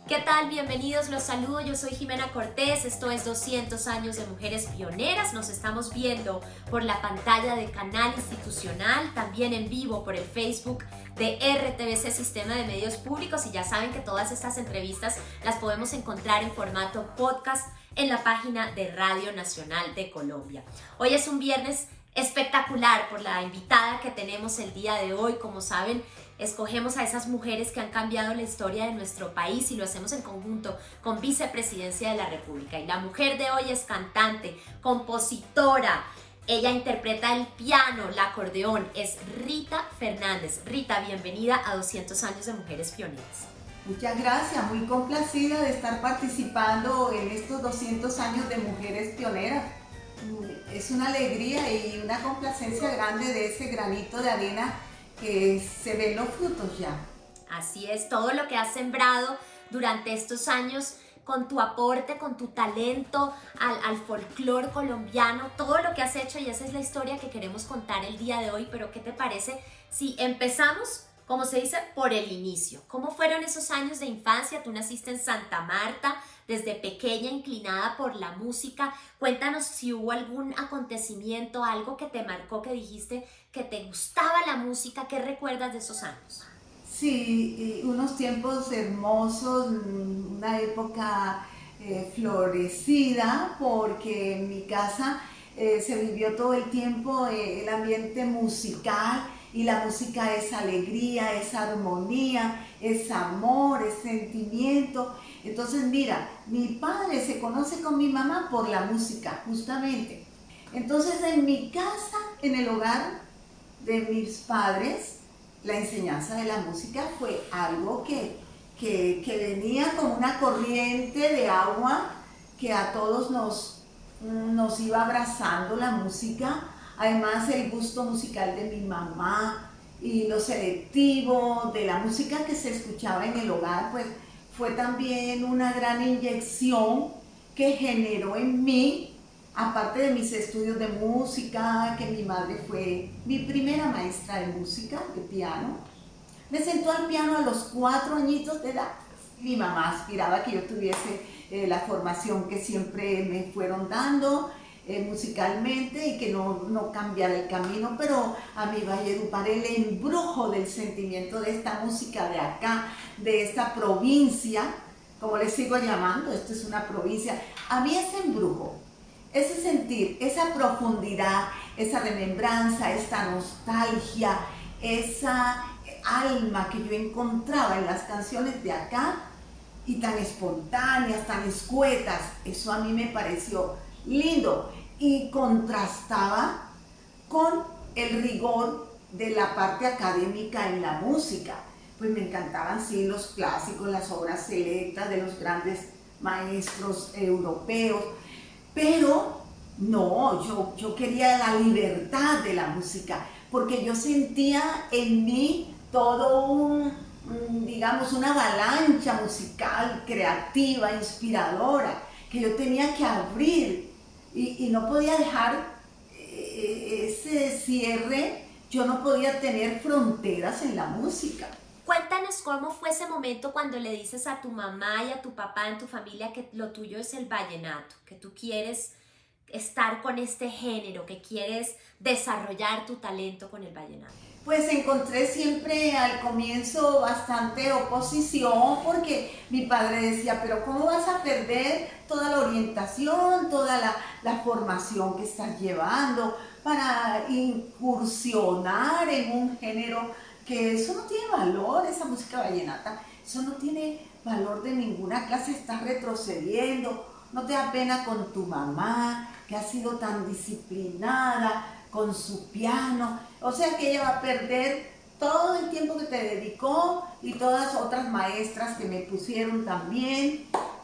¿Qué tal? Bienvenidos, los saludo, yo soy Jimena Cortés, esto es 200 años de mujeres pioneras, nos estamos viendo por la pantalla de Canal Institucional, también en vivo por el Facebook de RTBC Sistema de Medios Públicos y ya saben que todas estas entrevistas las podemos encontrar en formato podcast en la página de Radio Nacional de Colombia. Hoy es un viernes espectacular por la invitada que tenemos el día de hoy. Como saben, escogemos a esas mujeres que han cambiado la historia de nuestro país y lo hacemos en conjunto con Vicepresidencia de la República. Y la mujer de hoy es cantante, compositora, ella interpreta el piano, el acordeón, es Rita Fernández. Rita, bienvenida a 200 años de Mujeres Pioneras. Muchas gracias, muy complacida de estar participando en estos 200 años de Mujeres Pioneras. Es una alegría y una complacencia grande de ese granito de arena que se ven los frutos ya. Así es, todo lo que has sembrado durante estos años con tu aporte, con tu talento al folclore colombiano, todo lo que has hecho, y esa es la historia que queremos contar el día de hoy. Pero ¿qué te parece si empezamos, como se dice, por el inicio? ¿Cómo fueron esos años de infancia? Tú naciste en Santa Marta, desde pequeña inclinada por la música. Cuéntanos si hubo algún acontecimiento, algo que te marcó, que dijiste que te gustaba la música. ¿Qué recuerdas de esos años? Sí, unos tiempos hermosos, una época florecida, porque en mi casa se vivió todo el tiempo el ambiente musical, y la música es alegría, es armonía, es amor, es sentimiento. Entonces mira, mi padre se conoce con mi mamá por la música, justamente. Entonces en mi casa, en el hogar de mis padres, la enseñanza de la música fue algo que venía como una corriente de agua que a todos nos iba abrazando la música. Además, el gusto musical de mi mamá y lo selectivo de la música que se escuchaba en el hogar, pues fue también una gran inyección que generó en mí, aparte de mis estudios de música, que mi madre fue mi primera maestra de música, de piano. Me sentó al piano a los 4 añitos de edad. Mi mamá aspiraba que yo tuviese la formación que siempre me fueron dando musicalmente y que no cambiara el camino, pero a mí Valledupar, el embrujo del sentimiento de esta música de acá, de esta provincia, como le sigo llamando, esto es una provincia, a mí ese embrujo, ese sentir, esa profundidad, esa remembranza, esta nostalgia, esa alma que yo encontraba en las canciones de acá, y tan espontáneas, tan escuetas, eso a mí me pareció lindo y contrastaba con el rigor de la parte académica en la música. Pues me encantaban sí los clásicos, las obras selectas de los grandes maestros europeos, pero no, yo quería la libertad de la música, porque yo sentía en mí todo digamos, una avalancha musical, creativa, inspiradora, que yo tenía que abrir y no podía dejar ese cierre. Yo no podía tener fronteras en la música. Cuéntanos cómo fue ese momento cuando le dices a tu mamá y a tu papá en tu familia que lo tuyo es el vallenato, que tú quieres estar con este género, que quieres desarrollar tu talento con el vallenato. Pues encontré siempre al comienzo bastante oposición, porque mi padre decía, pero ¿cómo vas a perder toda la orientación, toda la formación que estás llevando para incursionar en un género que eso no tiene valor, esa música vallenata, eso no tiene valor de ninguna clase, estás retrocediendo, no te da pena con tu mamá, que ha sido tan disciplinada con su piano, o sea que ella va a perder todo el tiempo que te dedicó y todas otras maestras que me pusieron también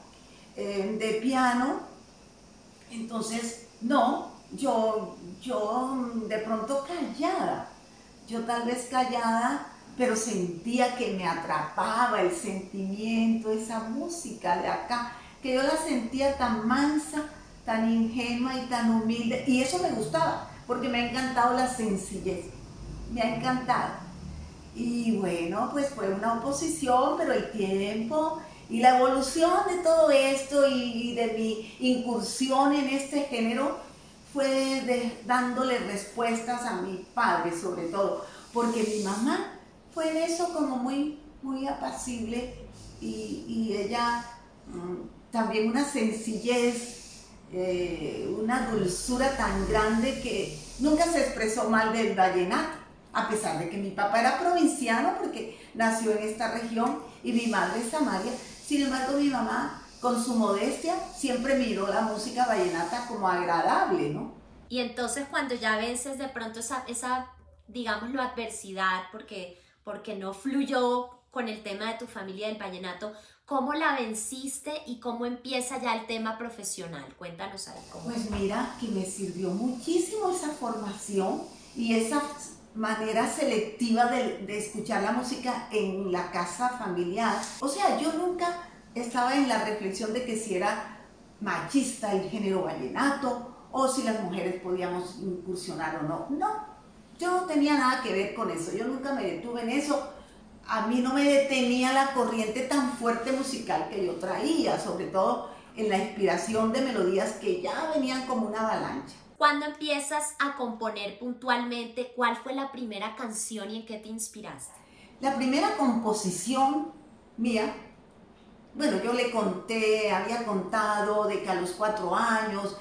de piano. Entonces, no, yo de pronto callada, yo tal vez callada, pero sentía que me atrapaba el sentimiento, esa música de acá, que yo la sentía tan mansa, tan ingenua y tan humilde, y eso me gustaba, porque me ha encantado la sencillez, me ha encantado. Y bueno, pues fue una oposición, pero el tiempo Y la evolución de todo esto y de mi incursión en este género fue dándole respuestas a mi padre sobre todo, porque mi mamá fue en eso como muy, muy apacible y ella también una sencillez, una dulzura tan grande que nunca se expresó mal del vallenato, a pesar de que mi papá era provinciano porque nació en esta región y mi madre es Samaria. Sin embargo, mi mamá, con su modestia, siempre miró la música vallenata como agradable, ¿no? Y entonces cuando ya vences de pronto esa digámoslo, adversidad, porque no fluyó con el tema de tu familia del vallenato, ¿cómo la venciste y cómo empieza ya el tema profesional? Cuéntanos ahí cómo. Pues mira, que me sirvió muchísimo esa formación y esa manera selectiva de escuchar la música en la casa familiar. O sea, yo nunca estaba en la reflexión de que si era machista el género vallenato o si las mujeres podíamos incursionar o no. No, yo no tenía nada que ver con eso, yo nunca me detuve en eso. A mí no me detenía la corriente tan fuerte musical que yo traía, sobre todo en la inspiración de melodías que ya venían como una avalancha. ¿Cuándo empiezas a componer puntualmente? ¿Cuál fue la primera canción y en qué te inspiraste? La primera composición mía, bueno, yo le conté, había contado de que a los 4 años,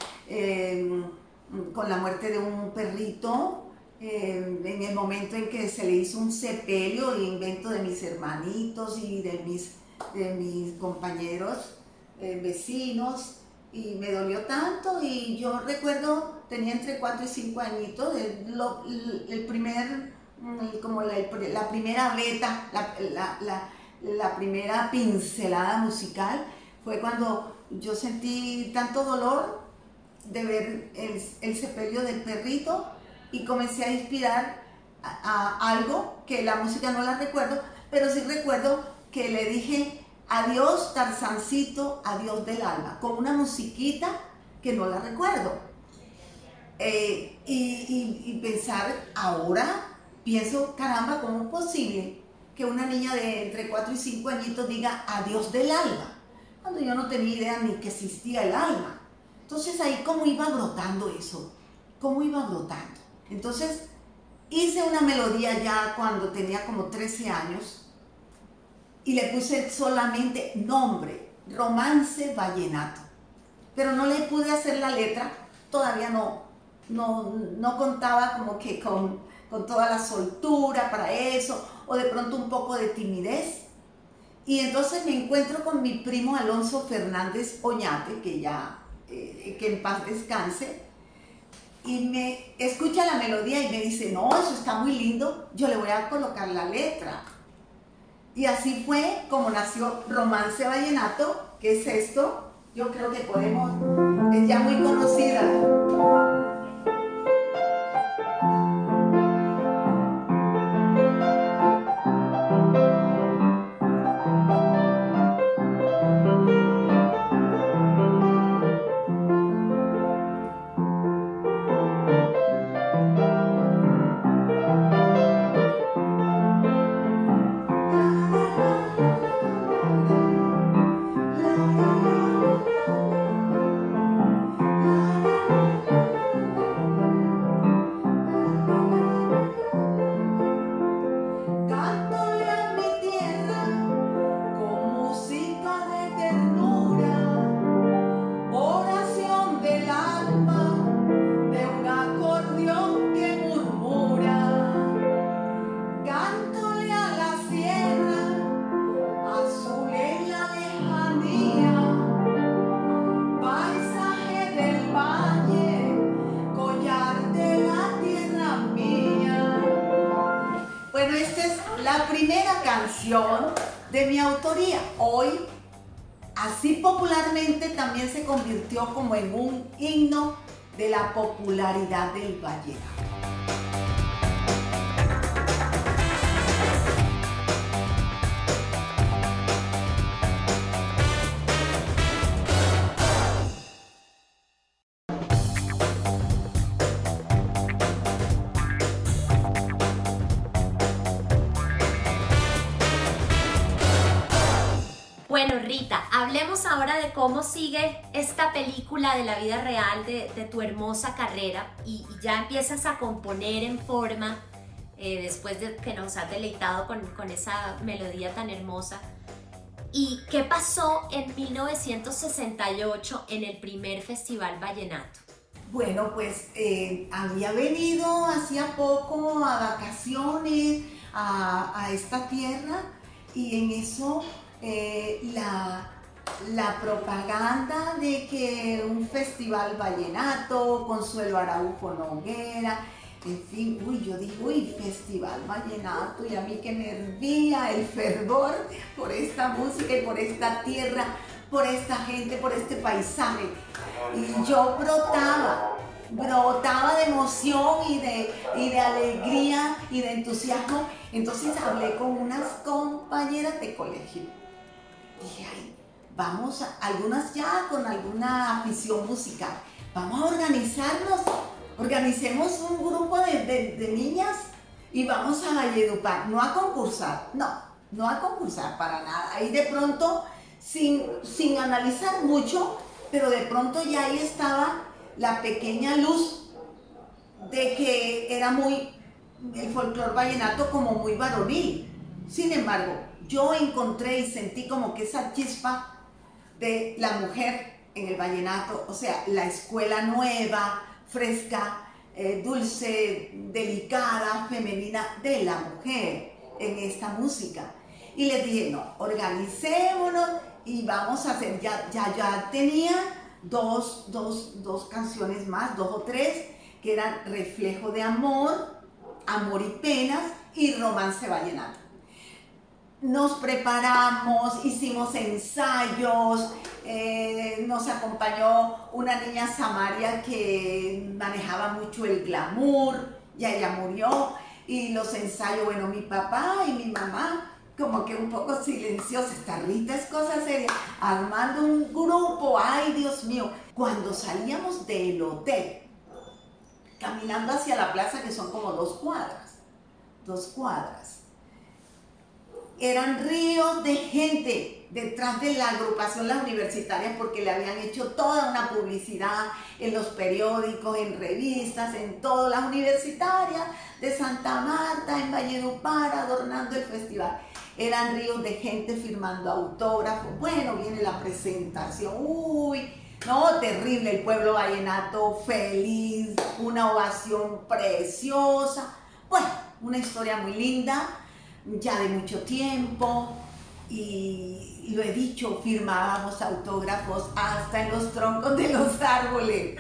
con la muerte de un perrito, en el momento en que se le hizo un sepelio, el invento de mis hermanitos y de mis compañeros vecinos, y me dolió tanto, y yo recuerdo, tenía entre 4 y 5 añitos, el primer, como la primera beta, la primera pincelada musical, fue cuando yo sentí tanto dolor de ver el sepelio del perrito, y comencé a inspirar a algo que la música no la recuerdo, pero sí recuerdo que le dije adiós Tarzancito, adiós del alma, con una musiquita que no la recuerdo. Y pensar, ahora pienso, caramba, ¿cómo es posible que una niña de entre 4 y 5 añitos diga adiós del alma? Cuando yo no tenía idea ni que existía el alma. Entonces ahí cómo iba brotando eso, cómo iba brotando. Entonces hice una melodía ya cuando tenía como 13 años y le puse solamente nombre, Romance Vallenato. Pero no le pude hacer la letra, todavía no contaba como que con toda la soltura para eso, o de pronto un poco de timidez. Y entonces me encuentro con mi primo Alonso Fernández Oñate, que en paz descanse, y me escucha la melodía y me dice, no, eso está muy lindo, yo le voy a colocar la letra. Y así fue como nació Romance Vallenato, que es esto, yo creo que es ya muy conocida. De mi autoría. Hoy, así popularmente, también se convirtió como en un himno de la popularidad del vallenato. Bueno, Rita, hablemos ahora de cómo sigue esta película de la vida real de tu hermosa carrera y ya empiezas a componer en forma después de que nos has deleitado con esa melodía tan hermosa. ¿Y qué pasó en 1968 en el primer Festival Vallenato? Bueno, pues había venido hacía poco a vacaciones a esta tierra y en eso la propaganda de que un festival vallenato, Consuelo Araujo Noguera, en fin, yo digo, festival vallenato, y a mí que me hervía el fervor por esta música y por esta tierra, por esta gente, por este paisaje. Y yo brotaba de emoción y de alegría y de entusiasmo. Entonces hablé con unas compañeras de colegio. Dije, vamos, algunas ya con alguna afición musical, vamos a organizarnos, organicemos un grupo de niñas y vamos a Valledupar, no a concursar, no a concursar para nada. Ahí de pronto, sin analizar mucho, pero de pronto ya ahí estaba la pequeña luz de que era el folclore vallenato como muy varonil. Sin embargo, yo encontré y sentí como que esa chispa de la mujer en el vallenato, o sea, la escuela nueva, fresca, dulce, delicada, femenina de la mujer en esta música. Y les dije, no, organicémonos y vamos a hacer, ya tenía dos canciones más, 2 o 3, que eran Reflejo de Amor, Amor y Penas y Romance Vallenato. Nos preparamos, hicimos ensayos, nos acompañó una niña Samaria que manejaba mucho el glamour, ya ella murió, y los ensayos, bueno, mi papá y mi mamá como que un poco silenciosa, esta Rita es cosa seria, armando un grupo, ay Dios mío. Cuando salíamos del hotel, caminando hacia la plaza, que son como 2 cuadras, eran ríos de gente detrás de la agrupación Las Universitarias, porque le habían hecho toda una publicidad en los periódicos, en revistas, en todas las universitarias de Santa Marta, en Valledupar, adornando el festival. Eran ríos de gente firmando autógrafos. Bueno, viene la presentación. No, terrible, el pueblo vallenato feliz, una ovación preciosa. Bueno, una historia muy linda, ya de mucho tiempo, y lo he dicho, firmábamos autógrafos hasta en los troncos de los árboles.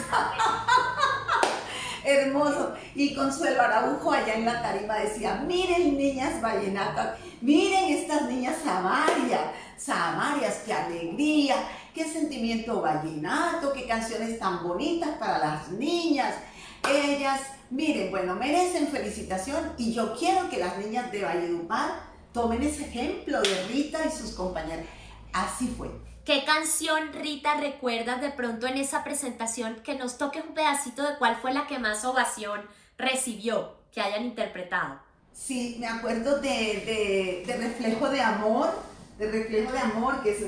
Hermoso. Y Consuelo Araujo allá en la tarima decía, miren niñas vallenatas, miren estas niñas samarias, qué alegría, qué sentimiento vallenato, qué canciones tan bonitas para las niñas. Ellas, miren, bueno, merecen felicitación, y yo quiero que las niñas de Valledupar tomen ese ejemplo de Rita y sus compañeras. Así fue. ¿Qué canción, Rita, recuerdas de pronto en esa presentación? Que nos toques un pedacito de cuál fue la que más ovación recibió, que hayan interpretado. Sí, me acuerdo de Reflejo de Amor, que es...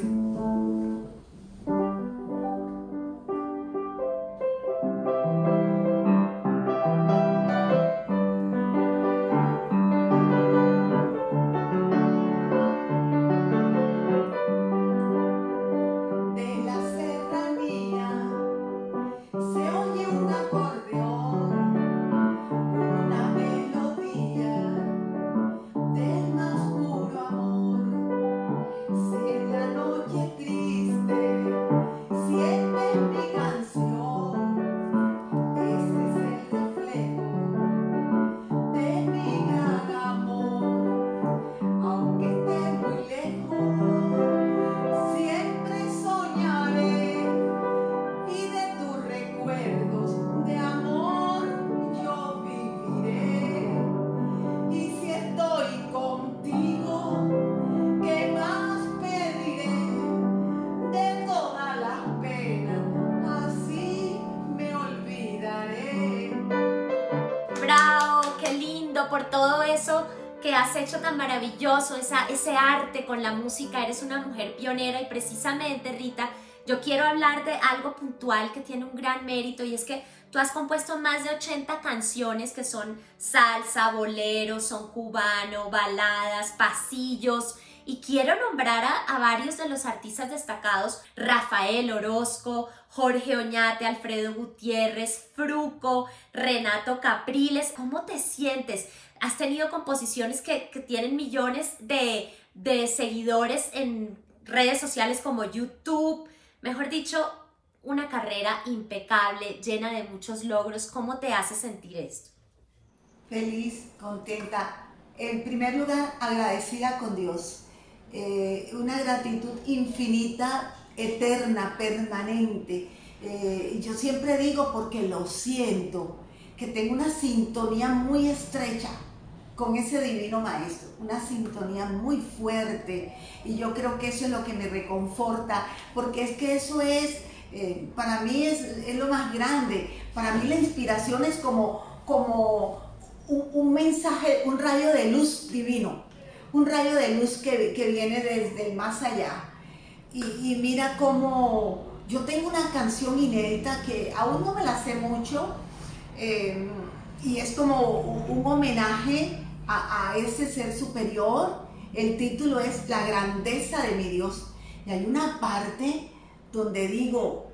Por todo eso que has hecho tan maravilloso, ese arte con la música. Eres una mujer pionera y precisamente, Rita, yo quiero hablar de algo puntual que tiene un gran mérito, y es que tú has compuesto más de 80 canciones que son salsa, boleros, son cubano, baladas, pasillos. Y quiero nombrar a varios de los artistas destacados: Rafael Orozco, Jorge Oñate, Alfredo Gutiérrez, Fruco, Renato Capriles. ¿Cómo te sientes? Has tenido composiciones que tienen millones de seguidores en redes sociales como YouTube. Mejor dicho, una carrera impecable, llena de muchos logros. ¿Cómo te hace sentir esto? Feliz, contenta. En primer lugar, agradecida con Dios. Una gratitud infinita, eterna, permanente. Yo siempre digo, porque lo siento, que tengo una sintonía muy estrecha con ese divino maestro, una sintonía muy fuerte, y yo creo que eso es lo que me reconforta, porque es que eso es, para mí es lo más grande. Para mí la inspiración es como un mensaje, un rayo de luz divino, un rayo de luz que viene desde el más allá. Y mira cómo yo tengo una canción inédita que aún no me la sé mucho, y es como un homenaje a ese ser superior. El título es La grandeza de mi Dios, y hay una parte donde digo,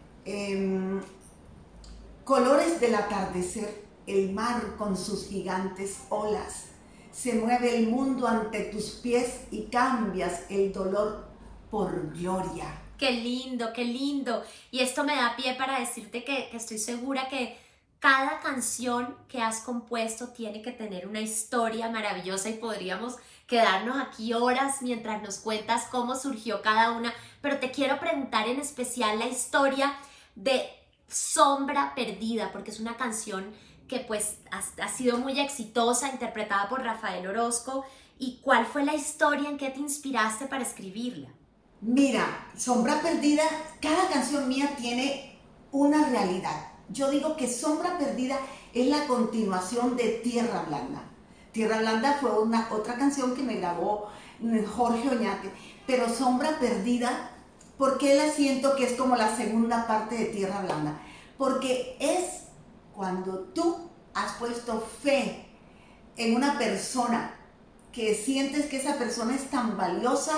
colores del atardecer, el mar con sus gigantes olas, se mueve el mundo ante tus pies y cambias el dolor por gloria. Qué lindo, qué lindo. Y esto me da pie para decirte que estoy segura que cada canción que has compuesto tiene que tener una historia maravillosa, y podríamos quedarnos aquí horas mientras nos cuentas cómo surgió cada una. Pero te quiero preguntar en especial la historia de Sombra Perdida, porque es una canción que pues ha sido muy exitosa, interpretada por Rafael Orozco. ¿Y cuál fue la historia? ¿En qué te inspiraste para escribirla? Mira, Sombra Perdida, cada canción mía tiene una realidad. Yo digo que Sombra Perdida es la continuación de Tierra Blanda. Tierra Blanda fue otra canción que me grabó Jorge Oñate, pero Sombra Perdida, ¿por qué la siento que es como la segunda parte de Tierra Blanda? Porque es cuando tú has puesto fe en una persona, que sientes que esa persona es tan valiosa,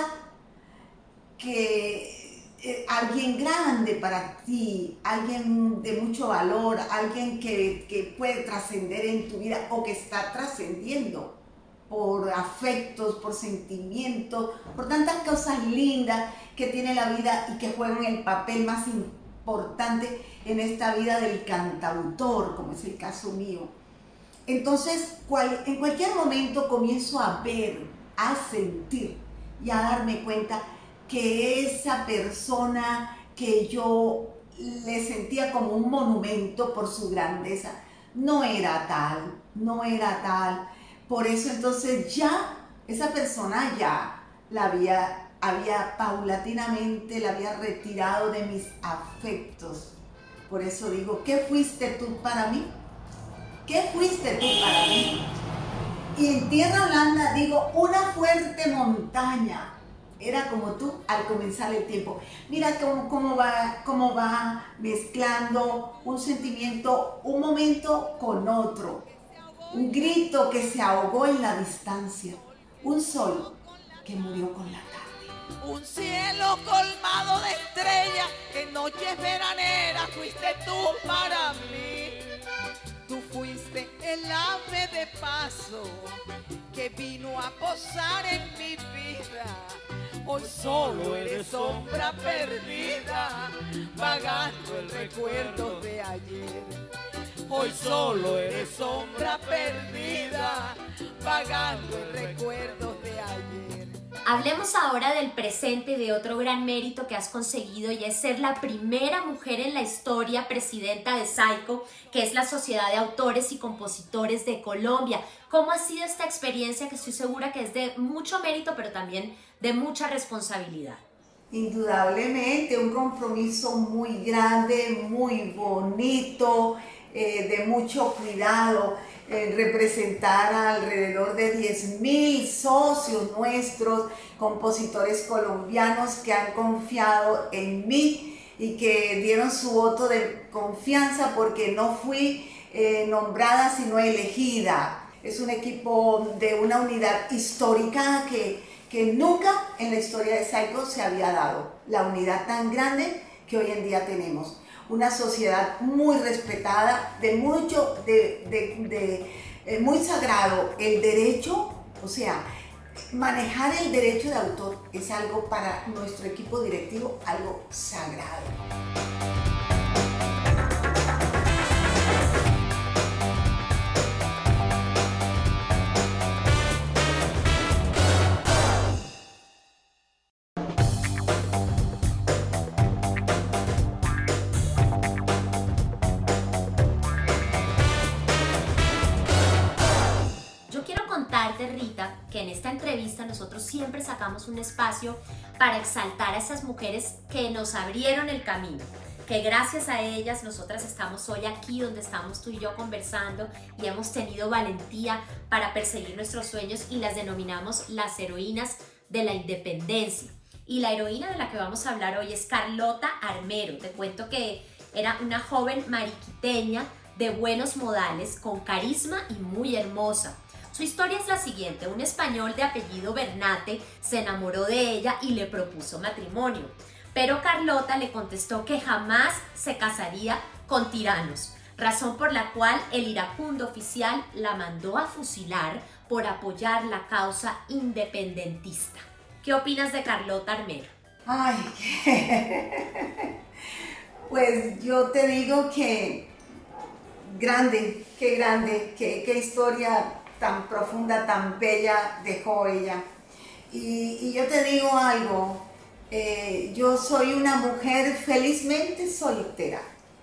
que alguien grande para ti, alguien de mucho valor, alguien que puede trascender en tu vida, o que está trascendiendo por afectos, por sentimientos, por tantas cosas lindas que tiene la vida y que juegan el papel más importante en esta vida del cantautor, como es el caso mío. Entonces, en cualquier momento comienzo a ver, a sentir y a darme cuenta que esa persona que yo le sentía como un monumento por su grandeza, no era tal, no era tal. Por eso entonces ya esa persona ya había paulatinamente, la había retirado de mis afectos. Por eso digo, ¿qué fuiste tú para mí? ¿Qué fuiste tú para mí? Y en Tierra Blanda digo, una fuerte montaña era como tú al comenzar el tiempo. Mira cómo va mezclando un sentimiento, un momento con otro. Un grito que se ahogó en la distancia. Un sol que murió con la tarde. Un cielo colmado de estrellas, en noches veraneras fuiste tú para mí. Tú fuiste el ave de paso que vino a posar en mi vida. Hoy solo eres sombra perdida, vagando el recuerdo de ayer. Hoy solo eres sombra perdida, vagando el recuerdo de ayer. Hablemos ahora del presente, de otro gran mérito que has conseguido, y es ser la primera mujer en la historia presidenta de SAICO, que es la Sociedad de Autores y Compositores de Colombia. ¿Cómo ha sido esta experiencia, que estoy segura que es de mucho mérito, pero también de mucha responsabilidad? Indudablemente, un compromiso muy grande, muy bonito, de mucho cuidado, representar a alrededor de 10.000 socios nuestros, compositores colombianos que han confiado en mí y que dieron su voto de confianza porque no fui nombrada sino elegida. Es un equipo de una unidad histórica que nunca en la historia de Psycho se había dado, la unidad tan grande que hoy en día tenemos. Una sociedad muy respetada, muy sagrado el derecho, o sea, manejar el derecho de autor es algo para nuestro equipo directivo, algo sagrado. Rita, que en esta entrevista nosotros siempre sacamos un espacio para exaltar a esas mujeres que nos abrieron el camino, que gracias a ellas nosotras estamos hoy aquí donde estamos tú y yo conversando y hemos tenido valentía para perseguir nuestros sueños y las denominamos las heroínas de la independencia. Y la heroína de la que vamos a hablar hoy es Carlota Armero. Te cuento que era una joven mariquiteña de buenos modales, con carisma y muy hermosa. Su historia es la siguiente: un español de apellido Bernate se enamoró de ella y le propuso matrimonio, pero Carlota le contestó que jamás se casaría con tiranos, razón por la cual el iracundo oficial la mandó a fusilar por apoyar la causa independentista. ¿Qué opinas de Carlota Armero? Ay, pues yo te digo que grande, qué historia tan profunda, tan bella dejó ella. Y yo te digo algo, yo soy una mujer felizmente soltera,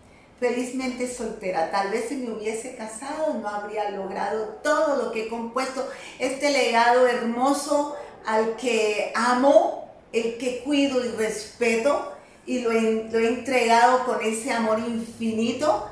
tal vez si me hubiese casado no habría logrado todo lo que he compuesto, este legado hermoso al que amo, el que cuido y respeto y lo he entregado con ese amor infinito.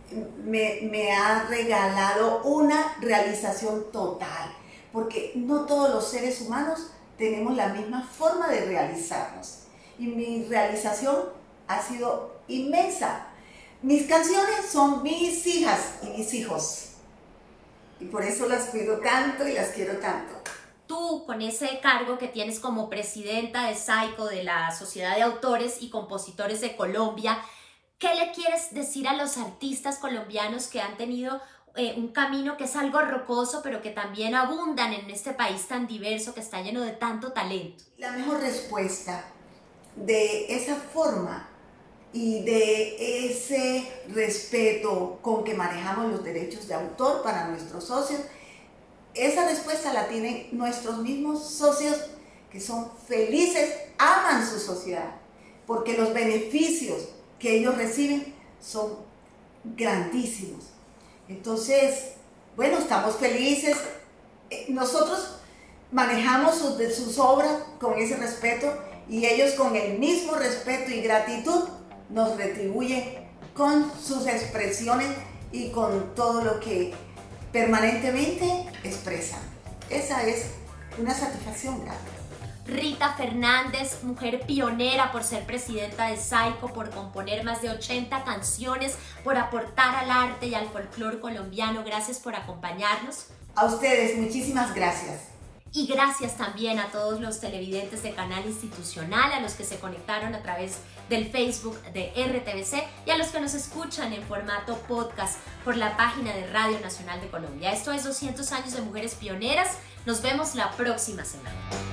Me ha regalado una realización total, porque no todos los seres humanos tenemos la misma forma de realizarnos, y mi realización ha sido inmensa. Mis canciones son mis hijas y mis hijos, y por eso las cuido tanto y las quiero tanto. Tú, con ese cargo que tienes como presidenta de Psycho, de la Sociedad de Autores y Compositores de Colombia, ¿qué le quieres decir a los artistas colombianos que han tenido un camino que es algo rocoso, pero que también abundan en este país tan diverso que está lleno de tanto talento? La mejor respuesta de esa forma y de ese respeto con que manejamos los derechos de autor para nuestros socios, esa respuesta la tienen nuestros mismos socios, que son felices, aman su sociedad, porque los beneficios que ellos reciben son grandísimos. Entonces, bueno, estamos felices. Nosotros manejamos sus obras con ese respeto y ellos con el mismo respeto y gratitud nos retribuyen con sus expresiones y con todo lo que permanentemente expresan. Esa es una satisfacción grande. Rita Fernández, mujer pionera por ser presidenta de Psycho, por componer más de 80 canciones, por aportar al arte y al folclore colombiano. Gracias por acompañarnos. A ustedes, muchísimas gracias. Y gracias también a todos los televidentes de Canal Institucional, a los que se conectaron a través del Facebook de RTVC y a los que nos escuchan en formato podcast por la página de Radio Nacional de Colombia. Esto es 200 años de Mujeres Pioneras. Nos vemos la próxima semana.